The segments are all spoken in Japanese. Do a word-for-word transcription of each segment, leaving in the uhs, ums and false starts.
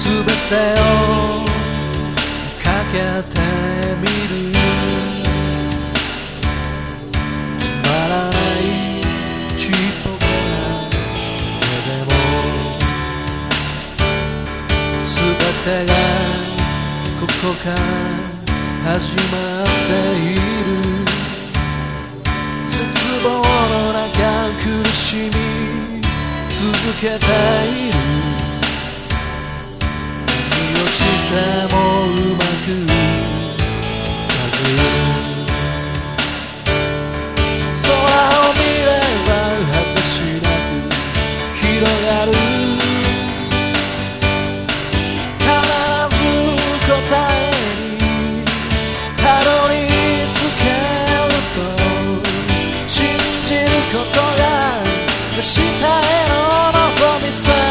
全てをかけてみる。つまらないちっぽけな夢でも全てがここから始まっている。絶望の中苦しみ続けている。何をしてもうまくいかず、空を見れば果てしなく広がる。必ず答えにたどり着けると信じることが明日への望みさ。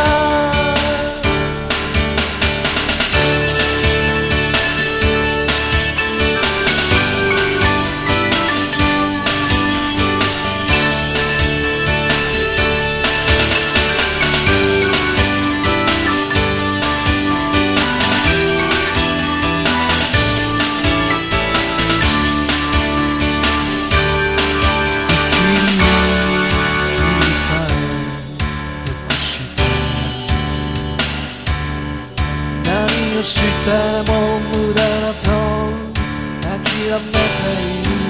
何をしても無駄だと諦めている。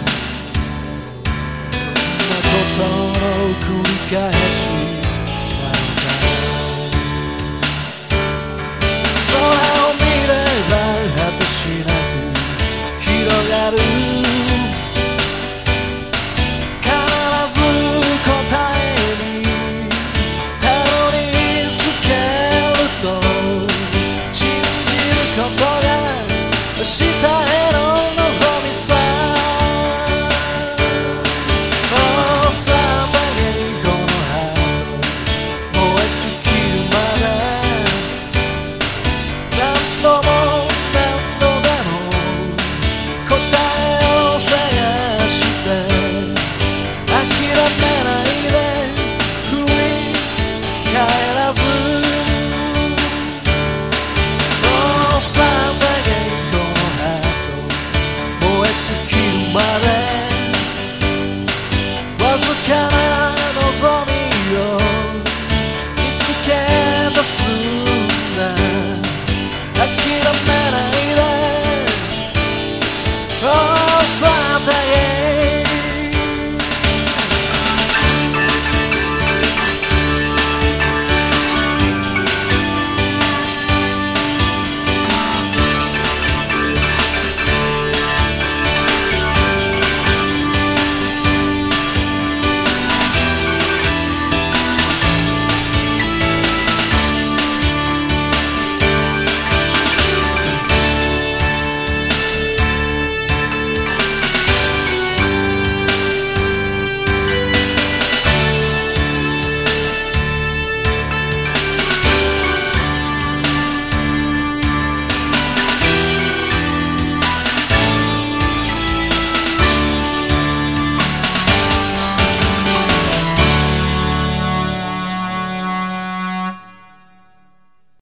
こんなことの繰り返しなのか。空を見れば果てしなく広がる。必ず答えにたどり着けるとことが明日